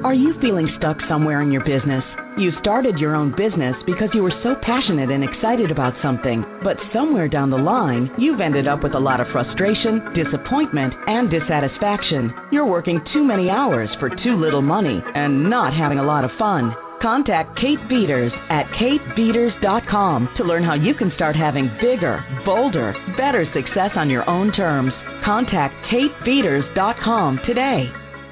Are you feeling stuck somewhere in your business? You started your own business because you were so passionate and excited about something, but somewhere down the line, you've ended up with a lot of frustration, disappointment, and dissatisfaction. You're working too many hours for too little money and not having a lot of fun. Contact Kate Beaters at katebeaters.com to learn how you can start having bigger, bolder, better success on your own terms. Contact katebeaters.com today.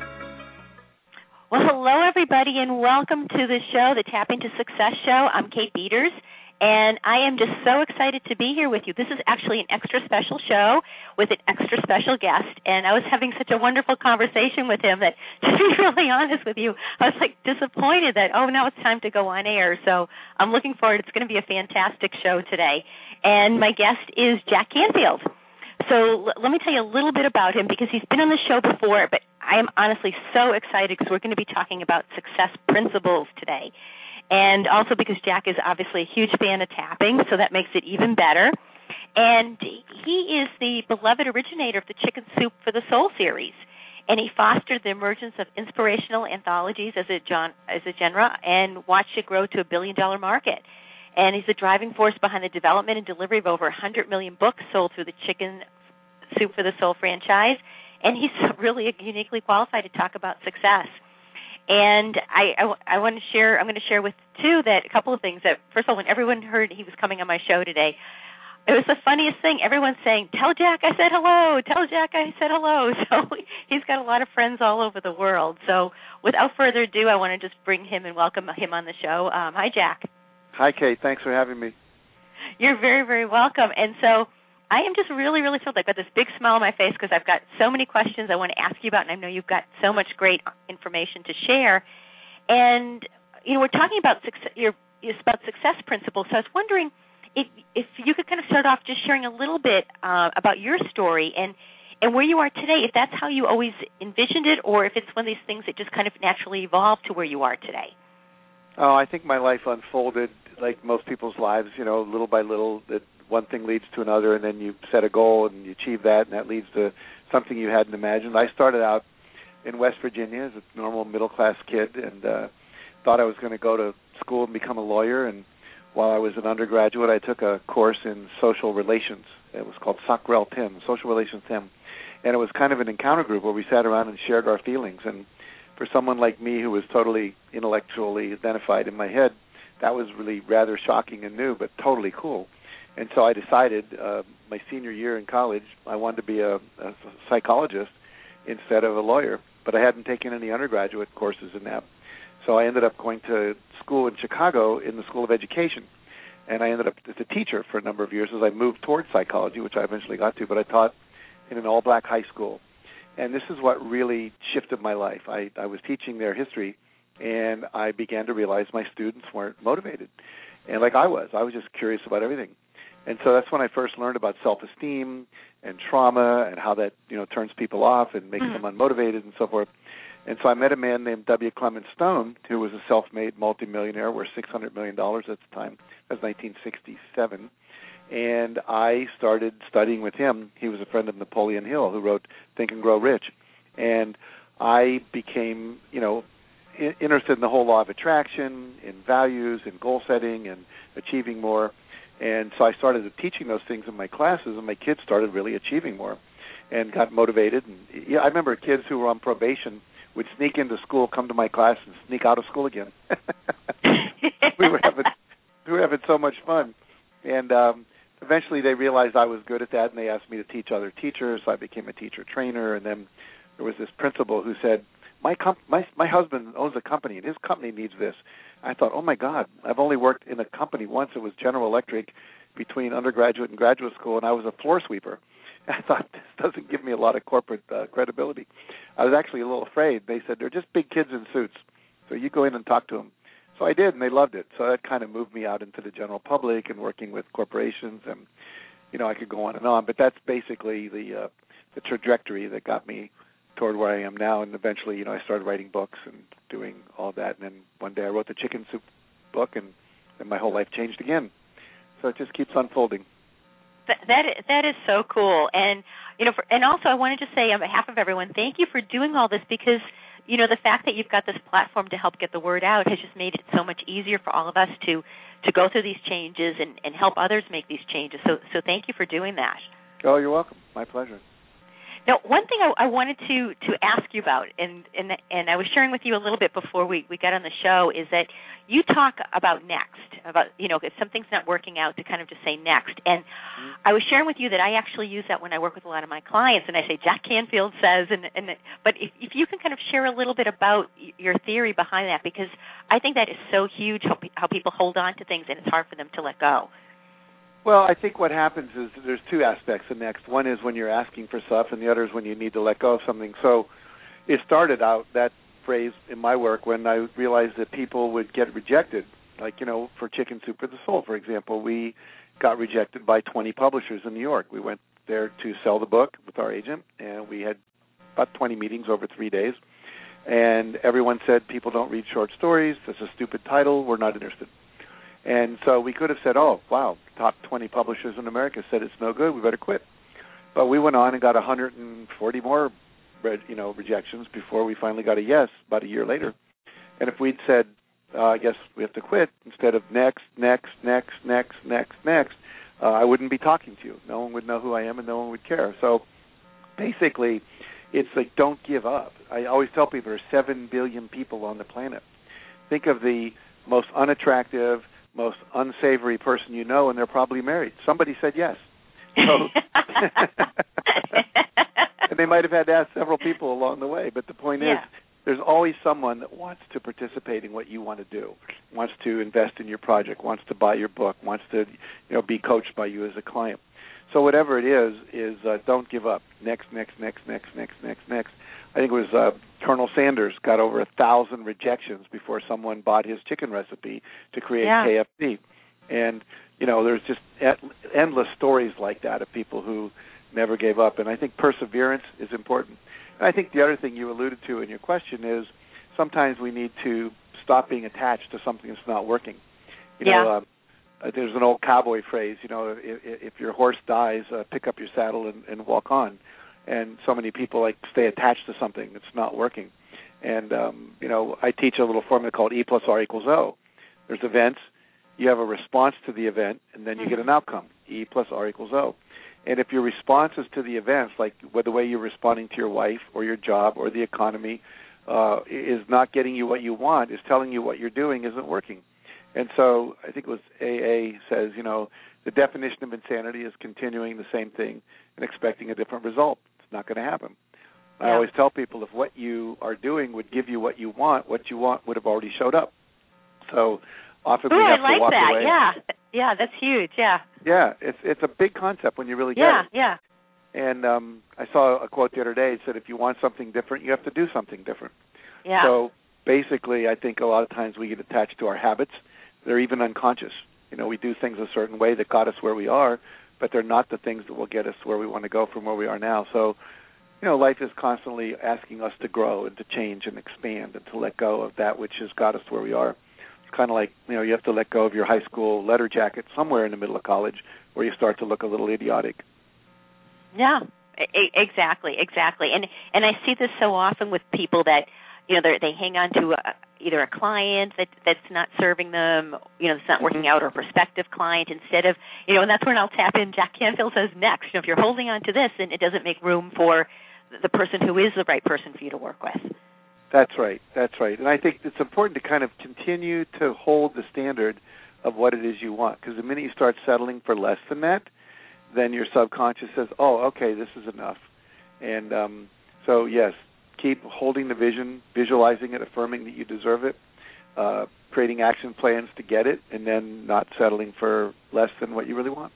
Well, hello, everybody, and welcome to the show, the Tapping to Success Show. I'm Kate Beaters, and I am just so excited to be here with you. This is actually an extra special show with an extra special guest, and I was having such a wonderful conversation with him that, to be really honest with you, I was disappointed that, now it's time to go on air. So I'm looking forward. It's going to be a fantastic show today. And my guest is Jack Canfield. So let me tell you a little bit about him because he's been on the show before, but I am honestly so excited because we're going to be talking about success principles today. And also because Jack is obviously a huge fan of tapping, so that makes it even better. And he is the beloved originator of the Chicken Soup for the Soul series. And he fostered the emergence of inspirational anthologies as a genre and watched it grow to $1 billion market. And he's the driving force behind the development and delivery of over 100 million books sold through the Chicken Soup for the Soul franchise. And he's really uniquely qualified to talk about success. And I want to share. I'm going to share with that a couple of things. That first of all, when everyone heard he was coming on my show today, it was the funniest thing. Everyone's saying, "Tell Jack I said hello. Tell Jack I said hello." So he's got a lot of friends all over the world. So without further ado, I want to just bring him and welcome him on the show. Hi, Jack. Hi, Kate. Thanks for having me. You're very, very welcome. And so I am just really, really thrilled. I've got this big smile on my face because I've got so many questions I want to ask you about, and I know you've got so much great information to share. And, we're talking about success principles, so I was wondering if you could kind of start off just sharing a little bit about your story and where you are today, if that's how you always envisioned it or if it's one of these things that just kind of naturally evolved to where you are today. Oh, I think my life unfolded like most people's lives, little by little, that one thing leads to another, and then you set a goal and you achieve that, and that leads to something you hadn't imagined. I started out in West Virginia as a normal middle-class kid and thought I was going to go to school and become a lawyer, and while I was an undergraduate, I took a course in social relations. It was called SOCREL TIM, Social Relations TIM, and it was kind of an encounter group where we sat around and shared our feelings, and for someone like me who was totally intellectually identified in my head, that was really rather shocking and new, but totally cool. And so I decided my senior year in college I wanted to be a psychologist instead of a lawyer, but I hadn't taken any undergraduate courses in that. So I ended up going to school in Chicago in the School of Education, and I ended up as a teacher for a number of years as I moved towards psychology, which I eventually got to, but I taught in an all-black high school. And this is what really shifted my life. I was teaching their history, and I began to realize my students weren't motivated. And like I was just curious about everything. And so that's when I first learned about self-esteem and trauma and how that, turns people off and makes them unmotivated and so forth. And so I met a man named W. Clement Stone, who was a self-made multimillionaire worth $600 million at the time. That was 1967. And I started studying with him. He was a friend of Napoleon Hill, who wrote Think and Grow Rich. And I became, interested in the whole law of attraction, in values, in goal setting, and achieving more. And so I started teaching those things in my classes, and my kids started really achieving more and got motivated. And I remember kids who were on probation would sneak into school, come to my class, and sneak out of school again. we were having so much fun. And eventually they realized I was good at that, and they asked me to teach other teachers, so I became a teacher trainer. And then there was this principal who said, my husband owns a company, and his company needs this. I thought, oh, my God, I've only worked in a company once. It was General Electric between undergraduate and graduate school, and I was a floor sweeper. I thought, this doesn't give me a lot of corporate credibility. I was actually a little afraid. They said, they're just big kids in suits, so you go in and talk to them. So I did, and they loved it. So that kind of moved me out into the general public and working with corporations, and, I could go on. But that's basically the trajectory that got me toward where I am now, and eventually, I started writing books and doing all that, and then one day I wrote the Chicken Soup book, and then my whole life changed again. So it just keeps unfolding. That is so cool, and and also I wanted to say on behalf of everyone, thank you for doing all this because the fact that you've got this platform to help get the word out has just made it so much easier for all of us to go through these changes and help others make these changes. So thank you for doing that. Oh, you're welcome. My pleasure. Now, one thing I wanted to ask you about, and I was sharing with you a little bit before we got on the show, is that you talk about next, about, if something's not working out, to kind of just say next. And I was sharing with you that I actually use that when I work with a lot of my clients, and I say, Jack Canfield says, but if you can kind of share a little bit about your theory behind that, because I think that is so huge, how people hold on to things, and it's hard for them to let go. Well, I think what happens is there's two aspects of next. One is when you're asking for stuff, and the other is when you need to let go of something. So it started out, that phrase, in my work when I realized that people would get rejected. Like, for Chicken Soup for the Soul, for example, we got rejected by 20 publishers in New York. We went there to sell the book with our agent, and we had about 20 meetings over 3 days. And everyone said, people don't read short stories. That's a stupid title. We're not interested. And so we could have said, oh, wow, top 20 publishers in America said it's no good, we better quit. But we went on and got 140 more rejections before we finally got a yes about a year later. And if we'd said, I guess we have to quit, instead of next, I wouldn't be talking to you. No one would know who I am and no one would care. So basically, it's like, don't give up. I always tell people there's 7 billion people on the planet. Think of the most unattractive, most unsavory person you know, and they're probably married. Somebody said yes. So, and they might have had to ask several people along the way, but the point is, there's always someone that wants to participate in what you want to do, wants to invest in your project, wants to buy your book, wants to be coached by you as a client. So whatever it is don't give up. Next. I think it was Colonel Sanders got over 1,000 rejections before someone bought his chicken recipe to create KFC. And, there's just endless stories like that of people who never gave up. And I think perseverance is important. And I think the other thing you alluded to in your question is sometimes we need to stop being attached to something that's not working. There's an old cowboy phrase, if your horse dies, pick up your saddle and walk on. And so many people stay attached to something that's not working. And, I teach a little formula called E + R = O. There's events, you have a response to the event, and then you get an outcome, E + R = O. And if your responses to the events, like the way you're responding to your wife or your job or the economy, is not getting you what you want, is telling you what you're doing isn't working. And so I think it was AA says, the definition of insanity is continuing the same thing and expecting a different result. It's not going to happen. Yeah. I always tell people if what you are doing would give you what you want would have already showed up. So often we have to walk away. Yeah, that's huge, Yeah, it's a big concept when you really get it. Yeah. And I saw a quote the other day. It said, if you want something different, you have to do something different. Yeah. So basically, I think a lot of times we get attached to our habits. They're even unconscious. We do things a certain way that got us where we are, but they're not the things that will get us where we want to go from where we are now. So, life is constantly asking us to grow and to change and expand and to let go of that which has got us where we are. It's kind of like, you have to let go of your high school letter jacket somewhere in the middle of college where you start to look a little idiotic. Yeah, exactly. And I see this so often with people that, they hang on to either a client that's not serving them, that's not working out, or a prospective client instead of, and that's when I'll tap in. Jack Canfield says next. If you're holding on to this, then it doesn't make room for the person who is the right person for you to work with. That's right. And I think it's important to kind of continue to hold the standard of what it is you want, because the minute you start settling for less than that, then your subconscious says, oh, okay, this is enough. And so, yes, keep holding the vision, visualizing it, affirming that you deserve it, creating action plans to get it, and then not settling for less than what you really want.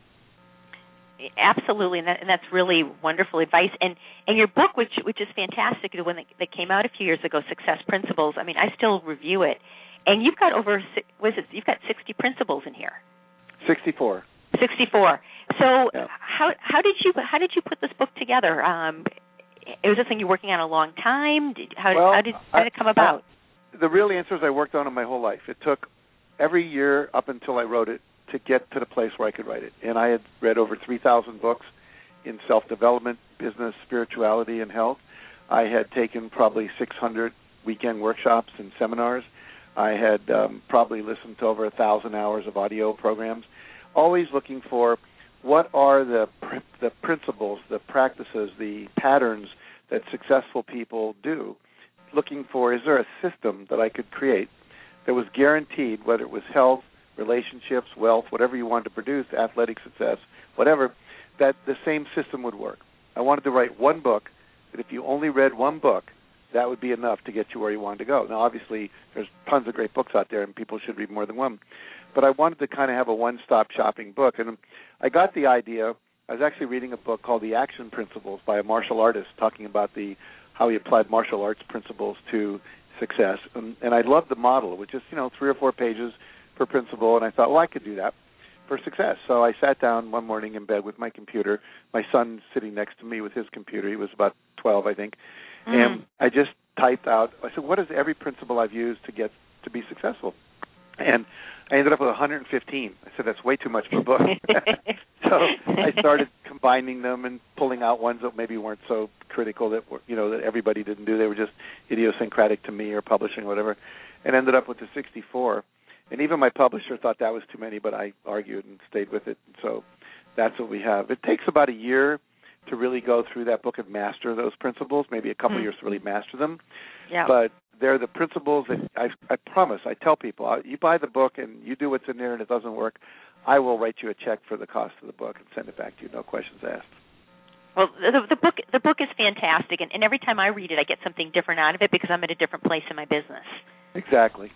Absolutely, and that's really wonderful advice. And your book, which is fantastic, the one that came out a few years ago, Success Principles. I mean, I still review it, and you've got you've got 60 principles in here. 64. 64. So yeah. How did you put this book together? Was this thing you're working on a long time? How did it come about? The real answer is I worked on it my whole life. It took every year up until I wrote it to get to the place where I could write it. And I had read over 3,000 books in self-development, business, spirituality, and health. I had taken probably 600 weekend workshops and seminars. I had probably listened to over 1,000 hours of audio programs, always looking for what are the principles, the practices, the patterns that successful people do, looking for is there a system that I could create that was guaranteed, whether it was health, relationships, wealth, whatever you wanted to produce, athletic success, whatever, that the same system would work. I wanted to write one book that if you only read one book, that would be enough to get you where you wanted to go. Now, obviously, there's tons of great books out there, and people should read more than one. But I wanted to kind of have a one-stop shopping book. And I got the idea. I was actually reading a book called The Action Principles by a martial artist talking about how he applied martial arts principles to success. And I loved the model. It was just, 3 or 4 pages per principle. And I thought, well, I could do that for success. So I sat down one morning in bed with my computer, my son sitting next to me with his computer. He was about 12, I think. And I just typed out, I said, what is every principle I've used to be successful? And I ended up with 115. I said, that's way too much for a book. So I started combining them and pulling out ones that maybe weren't so critical that that everybody didn't do. They were just idiosyncratic to me or publishing or whatever, and ended up with the 64. And even my publisher thought that was too many, but I argued and stayed with it. So that's what we have. It takes about a year to really go through that book and master those principles, maybe a couple years to really master them. Yeah. But they're the principles that I promise. I tell people, you buy the book and you do what's in there and it doesn't work, I will write you a check for the cost of the book and send it back to you, no questions asked. Well, the book is fantastic, and every time I read it, I get something different out of it because I'm at a different place in my business. Exactly.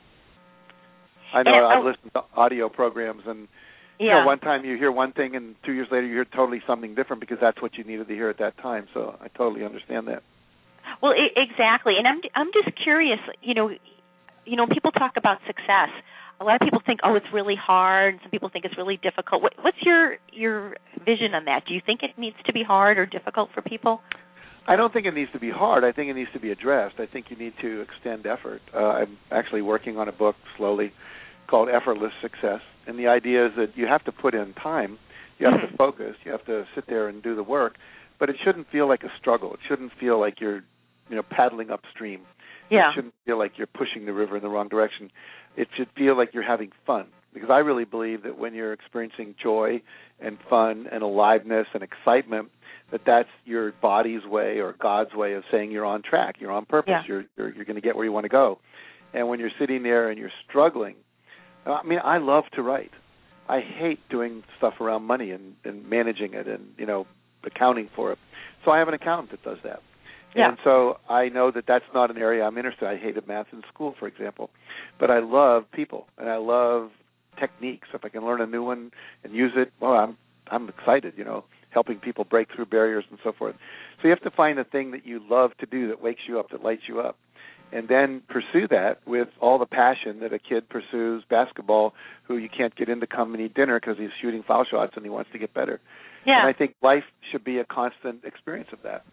I know. I've listened to audio programs, and one time you hear one thing, and 2 years later you hear totally something different because that's what you needed to hear at that time. So I totally understand that. Well, exactly, and I'm just curious. People talk about success. A lot of people think, it's really hard. Some people think it's really difficult. What's your vision on that? Do you think it needs to be hard or difficult for people? I don't think it needs to be hard. I think it needs to be addressed. I think you need to extend effort. I'm actually working on a book slowly called Effortless Success, and the idea is that you have to put in time. You have to focus. You have to sit there and do the work, but it shouldn't feel like a struggle. It shouldn't feel like you're paddling upstream. Yeah. It shouldn't feel like you're pushing the river in the wrong direction. It should feel like you're having fun, because I really believe that when you're experiencing joy and fun and aliveness and excitement, that's your body's way or God's way of saying you're on track, you're on purpose, you're going to get where you want to go. And when you're sitting there and you're struggling, I love to write. I hate doing stuff around money and managing it and, accounting for it. So I have an accountant that does that. Yeah. And so I know that that's not an area I'm interested in. I hated math in school, for example. But I love people, and I love techniques. If I can learn a new one and use it, well, I'm excited, helping people break through barriers and so forth. So you have to find a thing that you love to do that wakes you up, that lights you up, and then pursue that with all the passion that a kid pursues basketball who you can't get in to come and eat dinner because he's shooting foul shots and he wants to get better. Yeah. And I think life should be a constant experience of that.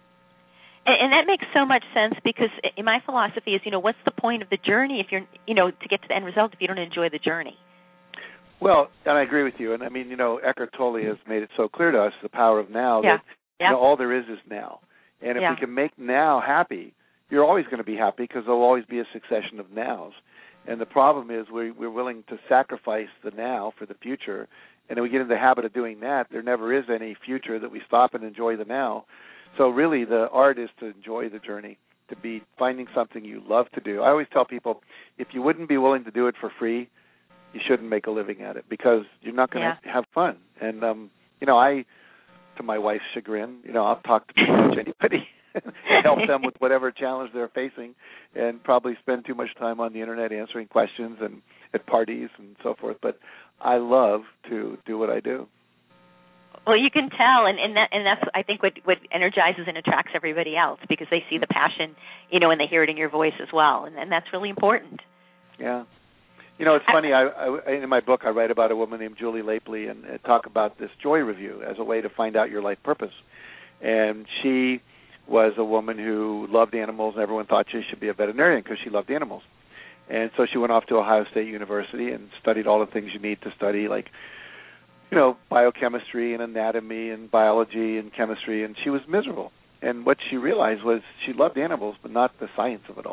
And that makes so much sense, because in my philosophy is, what's the point of the journey if you're, to get to the end result if you don't enjoy the journey? Well, and I agree with you. And I mean, Eckhart Tolle has made it so clear to us, the power of now, that all there is now. And if we can make now happy, you're always going to be happy, because there'll always be a succession of nows. And the problem is we're willing to sacrifice the now for the future. And then we get into the habit of doing that. There never is any future that we stop and enjoy the now. So really the art is to enjoy the journey, to be finding something you love to do. I always tell people, if you wouldn't be willing to do it for free, you shouldn't make a living at it, because you're not going to have fun. And, I, to my wife's chagrin, I'll talk to pretty much anybody and help them with whatever challenge they're facing, and probably spend too much time on the Internet answering questions and at parties and so forth. But I love to do what I do. Well, you can tell, and that's, I think, what energizes and attracts everybody else, because they see the passion, and they hear it in your voice as well, and that's really important. Yeah. It's funny, I in my book I write about a woman named Julie Lapley and talk about this joy review as a way to find out your life purpose. And she was a woman who loved animals, and everyone thought she should be a veterinarian because she loved animals. And so she went off to Ohio State University and studied all the things you need to study, like biochemistry and anatomy and biology and chemistry, and she was miserable. And what she realized was she loved animals, but not the science of it all.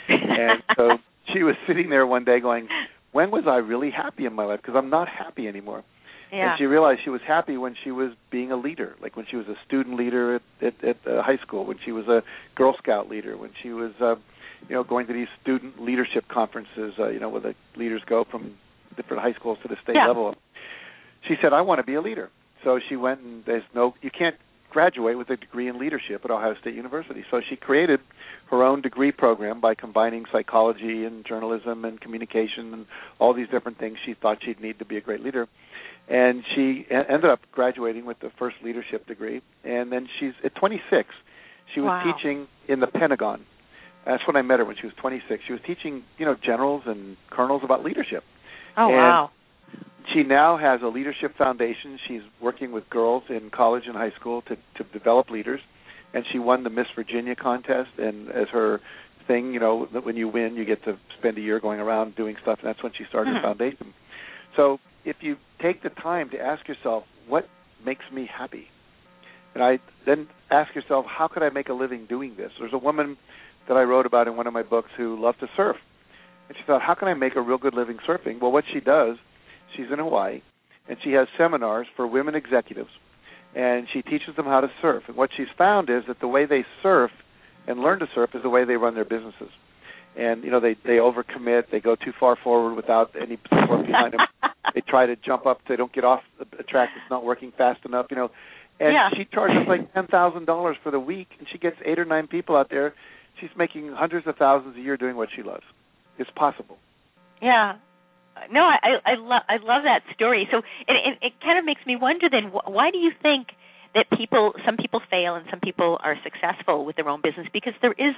And so she was sitting there one day going, when was I really happy in my life? Because I'm not happy anymore. Yeah. And she realized she was happy when she was being a leader, like when she was a student leader at high school, when she was a Girl Scout leader, when she was, going to these student leadership conferences, where the leaders go from different high schools to the state level. She said, I want to be a leader. So she went, and you can't graduate with a degree in leadership at Ohio State University. So she created her own degree program by combining psychology and journalism and communication and all these different things she thought she'd need to be a great leader. And she ended up graduating with the first leadership degree. And then she's at 26. She was teaching in the Pentagon. That's when I met her, when she was 26. She was teaching, generals and colonels about leadership. Oh, wow. She now has a leadership foundation. She's working with girls in college and high school to develop leaders. And she won the Miss Virginia contest. And as her thing, when you win, you get to spend a year going around doing stuff. And that's when she started her foundation. So if you take the time to ask yourself, what makes me happy? And I then ask yourself, how could I make a living doing this? There's a woman that I wrote about in one of my books who loved to surf. And she thought, how can I make a real good living surfing? Well, what she does, she's in Hawaii, and she has seminars for women executives, and she teaches them how to surf. And what she's found is that the way they surf and learn to surf is the way they run their businesses. And, they overcommit. They go too far forward without any support behind them. They try to jump up. They don't get off a track that's not working fast enough, And she charges like $10,000 for the week, and she gets 8 or 9 people out there. She's making hundreds of thousands a year doing what she loves. It's possible. Yeah. No, I love that story. So it kind of makes me wonder then, why do you think that some people fail and some people are successful with their own business? Because there is,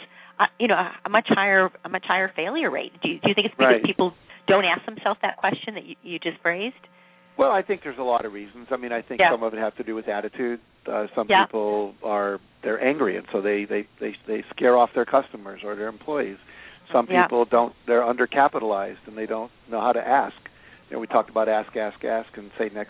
a much higher failure rate. Do you think it's because people don't ask themselves that question that you just phrased? Well, I think there's a lot of reasons. I mean, I think some of it has to do with attitude. Some people they're angry, and so they scare off their customers or their employees. Some people they're undercapitalized and they don't know how to ask. We talked about ask, and say next.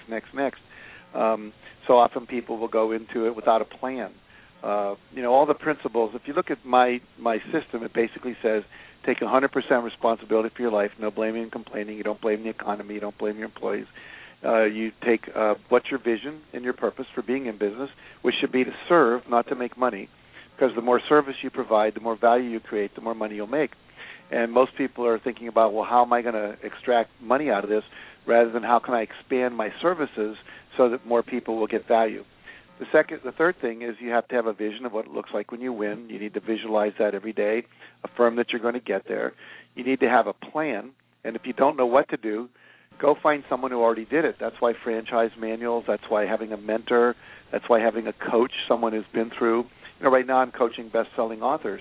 So often people will go into it without a plan. All the principles. If you look at my system, it basically says take 100% responsibility for your life, no blaming and complaining. You don't blame the economy. You don't blame your employees. You take what's your vision and your purpose for being in business, which should be to serve, not to make money. Because the more service you provide, the more value you create, the more money you'll make. And most people are thinking about, well, how am I going to extract money out of this, rather than how can I expand my services so that more people will get value. The third thing is you have to have a vision of what it looks like when you win. You need to visualize that every day, affirm that you're going to get there. You need to have a plan, and if you don't know what to do, go find someone who already did it. That's why franchise manuals, that's why having a mentor, that's why having a coach, someone who's been through. Right now I'm coaching best-selling authors.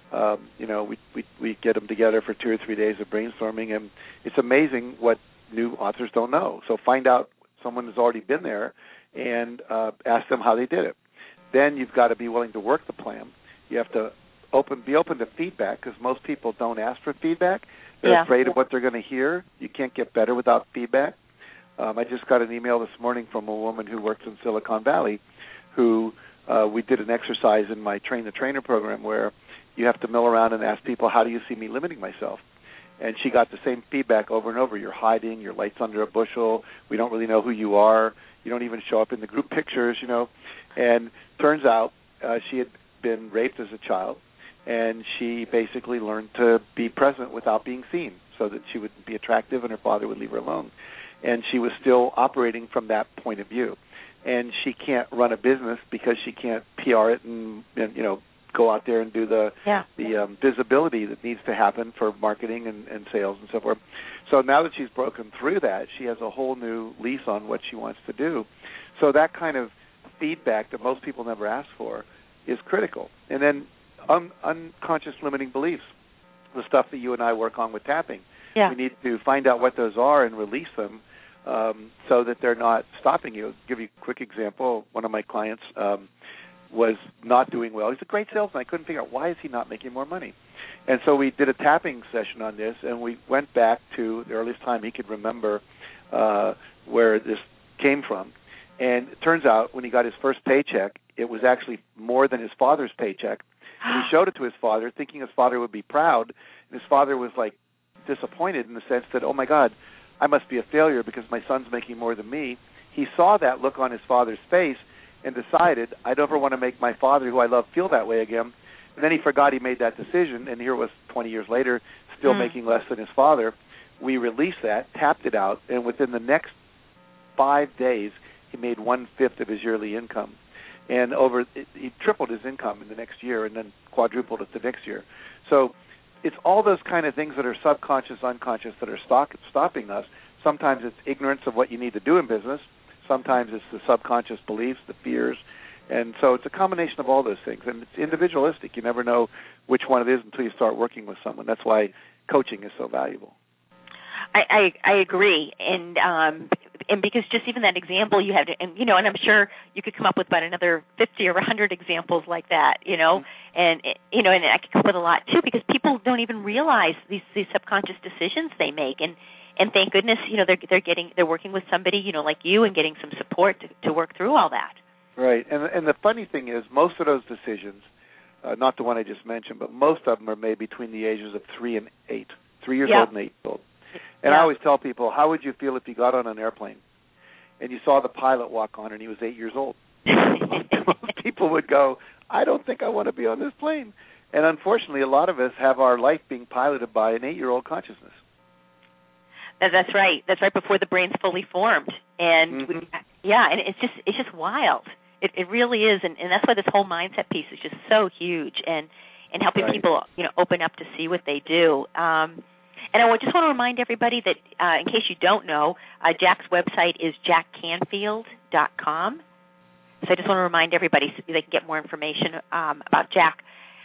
We get them together for 2 or 3 days of brainstorming, and it's amazing what new authors don't know. So find out someone who's already been there and ask them how they did it. Then you've got to be willing to work the plan. You have to be open to feedback, because most people don't ask for feedback. They're afraid of what they're going to hear. You can't get better without feedback. I just got an email this morning from a woman who works in Silicon Valley who we did an exercise in my Train the Trainer program where you have to mill around and ask people, how do you see me limiting myself? And she got the same feedback over and over. You're hiding, your light's under a bushel, we don't really know who you are, you don't even show up in the group pictures, And turns out she had been raped as a child, and she basically learned to be present without being seen so that she would be attractive and her father would leave her alone. And she was still operating from that point of view. And she can't run a business because she can't PR it and go out there and do the visibility that needs to happen for marketing and sales and so forth. So now that she's broken through that, she has a whole new lease on what she wants to do. So that kind of feedback that most people never ask for is critical. And then unconscious limiting beliefs, the stuff that you and I work on with tapping. Yeah. We need to find out what those are and release them so that they're not stopping you. I'll give you a quick example. One of my clients was not doing well. He's a great salesman. I couldn't figure out why is he not making more money. And so we did a tapping session on this, and we went back to the earliest time he could remember where this came from. And it turns out when he got his first paycheck, it was actually more than his father's paycheck And he showed it to his father, thinking his father would be proud. And his father was like disappointed in the sense that, oh my God, I must be a failure because my son's making more than me. He saw that look on his father's face and decided, I don't ever want to make my father, who I love, feel that way again. And then he forgot he made that decision, and here it was 20 years later, still making less than his father. We released that, tapped it out, and within the next 5 days, he made 1/5 of his yearly income. And he tripled his income in the next year and then quadrupled it the next year. So it's all those kind of things that are subconscious, unconscious that are stopping us. Sometimes it's ignorance of what you need to do in business. Sometimes it's the subconscious beliefs, the fears. And so it's a combination of all those things. And it's individualistic. You never know which one it is until you start working with someone. That's why coaching is so valuable. I agree. And because just even that example you had, and I'm sure you could come up with about another 50 or 100 examples like that, and I could come up with a lot too, because people don't even realize these subconscious decisions they make, and thank goodness, they're working with somebody, like you, and getting some support to work through all that. Right, and the funny thing is, most of those decisions, not the one I just mentioned, but most of them are made between the ages of 3 and 8, 3 years old and 8 years old. And I always tell people, how would you feel if you got on an airplane and you saw the pilot walk on and he was 8 years old? Most people would go, I don't think I want to be on this plane. And unfortunately, a lot of us have our life being piloted by an 8-year-old consciousness. That's right. That's right before the brain's fully formed. And and it's just wild. It really is, and that's why this whole mindset piece is just so huge, and helping people open up to see what they do. And I just want to remind everybody that, in case you don't know, Jack's website is jackcanfield.com. So I just want to remind everybody so they can get more information about Jack.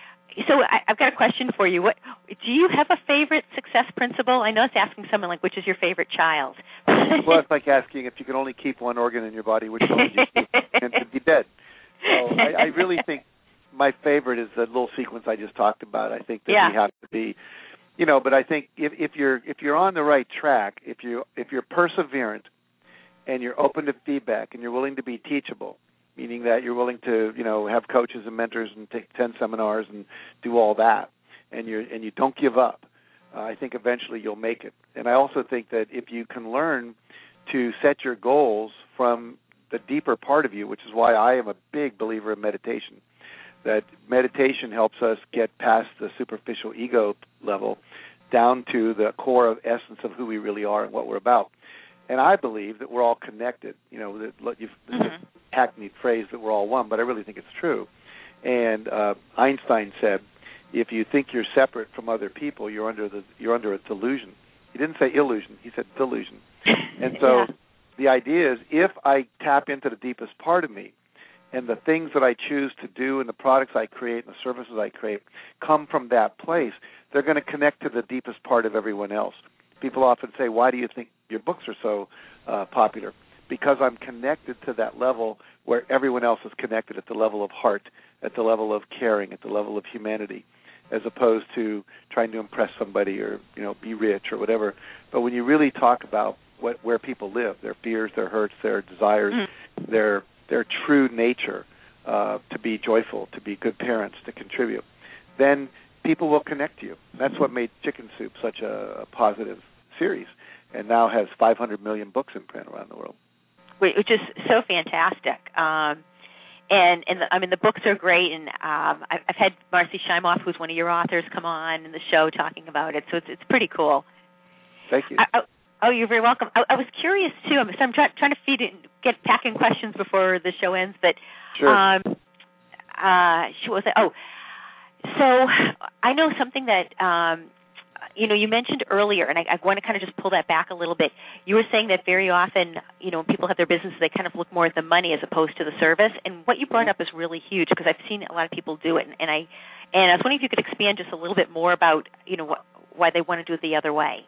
So I've got a question for you. Do you have a favorite success principle? I know it's asking someone like, which is your favorite child? Well, it's like asking if you could only keep one organ in your body, which one would you keep, and to be dead. So I really think my favorite is the little sequence I just talked about. I think that we have to be, but I think if you're on the right track, if you're perseverant and you're open to feedback and you're willing to be teachable, meaning that you're willing to, have coaches and mentors and take 10 seminars and do all that, and you don't give up, I think eventually you'll make it. And I also think that if you can learn to set your goals from the deeper part of you, which is why I am a big believer in meditation, that meditation helps us get past the superficial ego level down to the core of essence of who we really are and what we're about. And I believe that we're all connected. This hackneyed phrase that we're all one, but I really think it's true. And Einstein said, if you think you're separate from other people, you're under a delusion. He didn't say illusion. He said delusion. And so the idea is, if I tap into the deepest part of me, and the things that I choose to do and the products I create and the services I create come from that place, they're going to connect to the deepest part of everyone else. People often say, why do you think your books are so popular? Because I'm connected to that level where everyone else is connected, at the level of heart, at the level of caring, at the level of humanity, as opposed to trying to impress somebody or be rich or whatever. But when you really talk about where people live, their fears, their hurts, their desires, their true nature, to be joyful, to be good parents, to contribute, then people will connect to you. That's what made Chicken Soup such a positive series, and now has 500 million books in print around the world. Which is so fantastic. And I mean, the books are great, and I've had Marcy Shimoff, who's one of your authors, come on in the show talking about it, so it's pretty cool. Thank you. You're very welcome. I was curious, too. I'm trying to get packing questions before the show ends, but sure. So I know something that you mentioned earlier, and I want to kind of just pull that back a little bit. You were saying that very often, when people have their business, they kind of look more at the money as opposed to the service. And what you brought up is really huge, because I've seen a lot of people do it. And I was wondering if you could expand just a little bit more about, why they want to do it the other way.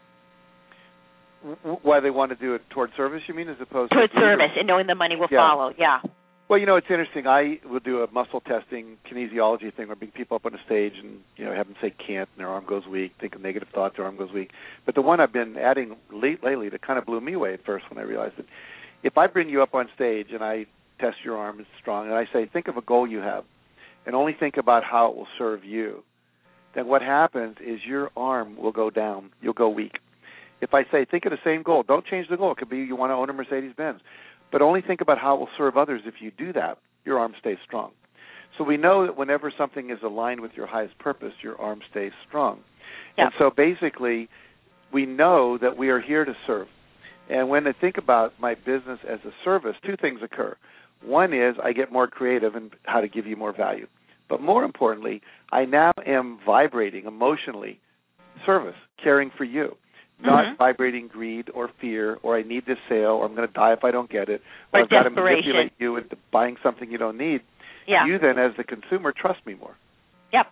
Why they want to do it toward service, you mean, as opposed toward service, and knowing the money will follow. Yeah. Well, it's interesting. I will do a muscle testing kinesiology thing where I bring people up on a stage and, have them say can't, and their arm goes weak, think of negative thoughts, their arm goes weak. But the one I've been adding lately that kind of blew me away at first when I realized it, if I bring you up on stage and I test your arm, it's strong, and I say, think of a goal you have, and only think about how it will serve you, then what happens is your arm will go down. You'll go weak. If I say, think of the same goal, don't change the goal. It could be you want to own a Mercedes-Benz. But only think about how it will serve others. If you do that, your arm stays strong. So we know that whenever something is aligned with your highest purpose, your arm stays strong. Yep. And so basically, we know that we are here to serve. And when I think about my business as a service, two things occur. One is I get more creative in how to give you more value. But more importantly, I now am vibrating emotionally service, caring for you. Not vibrating greed or fear or I need this sale or I'm going to die if I don't get it or I've got to manipulate you into buying something you don't need. Yeah. You then, as the consumer, trust me more. Yep.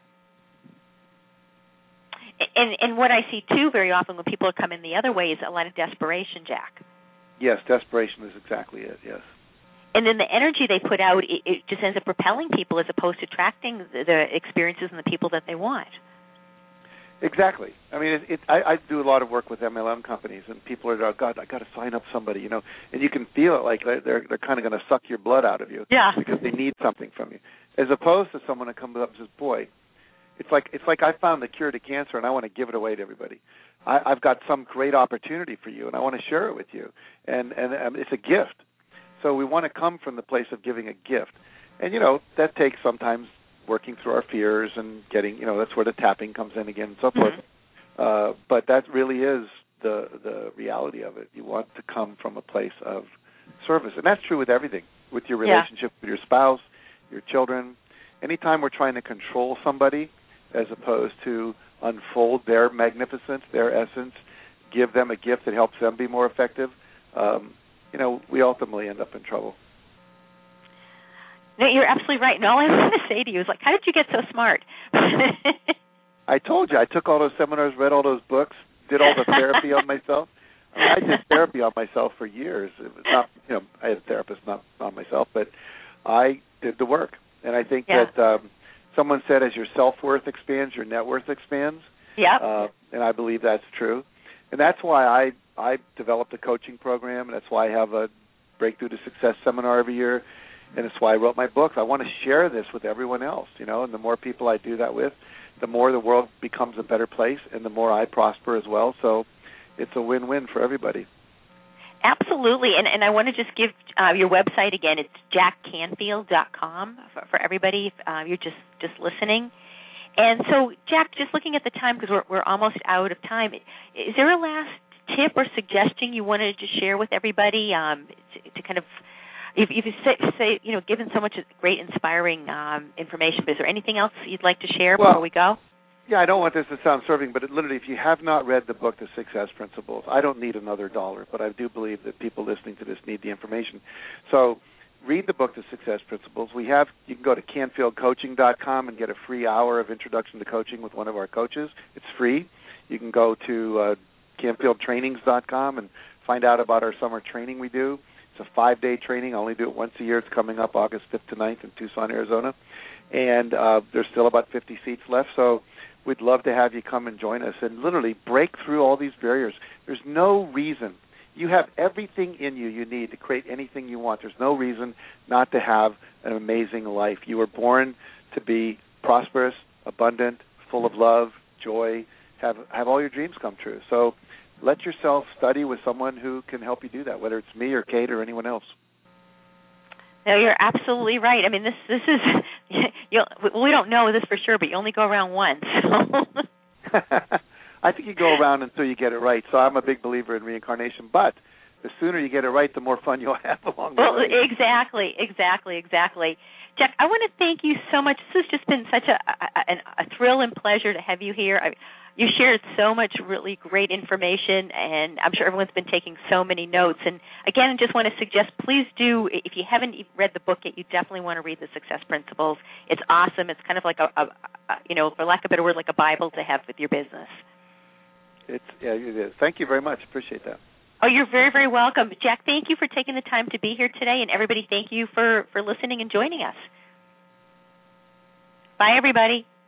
And what I see, too, very often when people come in the other way is a lot of desperation, Jack. Yes, desperation is exactly it, yes. And then the energy they put out, it just ends up propelling people as opposed to attracting the experiences and the people that they want. Exactly. I mean, I do a lot of work with MLM companies, and people are, oh, God, I got to sign up somebody, and you can feel it like they're kind of going to suck your blood out of you because they need something from you, as opposed to someone that comes up and says, boy, it's like I found the cure to cancer, and I want to give it away to everybody. I've got some great opportunity for you, and I want to share it with you, and it's a gift. So we want to come from the place of giving a gift, and that takes sometimes working through our fears and getting, that's where the tapping comes in again and so forth. But that really is the reality of it. You want to come from a place of service. And that's true with everything, with your relationship with your spouse, your children. Anytime we're trying to control somebody as opposed to unfold their magnificence, their essence, give them a gift that helps them be more effective, we ultimately end up in trouble. No, you're absolutely right. And all I want to say to you is, how did you get so smart? I told you. I took all those seminars, read all those books, did all the therapy on myself. I did therapy on myself for years. It was not, I had a therapist, not on myself, but I did the work. And I think that someone said as your self-worth expands, your net worth expands. Yeah. And I believe that's true. And that's why I developed a coaching program, and that's why I have a Breakthrough to Success seminar every year. And it's why I wrote my books. I want to share this with everyone else, and the more people I do that with, the more the world becomes a better place and the more I prosper as well. So it's a win-win for everybody. Absolutely. And I want to just give your website again. It's jackcanfield.com for everybody if you're just listening. And so, Jack, just looking at the time, because we're almost out of time, is there a last tip or suggestion you wanted to share with everybody to kind of, if you say given so much great, inspiring information, but is there anything else you'd like to share before we go? Yeah, I don't want this to sound serving, but literally, if you have not read the book, The Success Principles, I don't need another dollar, but I do believe that people listening to this need the information. So read the book, The Success Principles. You can go to CanfieldCoaching.com and get a free hour of introduction to coaching with one of our coaches. It's free. You can go to CanfieldTrainings.com and find out about our summer training we do. It's a 5-day training. I only do it once a year. It's coming up August 5th to 9th in Tucson, Arizona. And there's still about 50 seats left, so we'd love to have you come and join us and literally break through all these barriers. There's no reason. You have everything in you need to create anything you want. There's no reason not to have an amazing life. You were born to be prosperous, abundant, full of love, joy, have all your dreams come true. So let yourself study with someone who can help you do that, whether it's me or Kate or anyone else. No, you're absolutely right. I mean, this is, we don't know this for sure, but you only go around once. So. I think you go around until you get it right. So I'm a big believer in reincarnation, but the sooner you get it right, the more fun you'll have along the way. Exactly. Jack, I want to thank you so much. This has just been such a thrill and pleasure to have you here. You shared so much really great information, and I'm sure everyone's been taking so many notes. And again, I just want to suggest, please do, if you haven't read the book yet, you definitely want to read The Success Principles. It's awesome. It's kind of like for lack of a better word, like a Bible to have with your business. It is. Thank you very much. Appreciate that. Oh, you're very, very welcome. Jack, thank you for taking the time to be here today, and everybody, thank you for listening and joining us. Bye, everybody.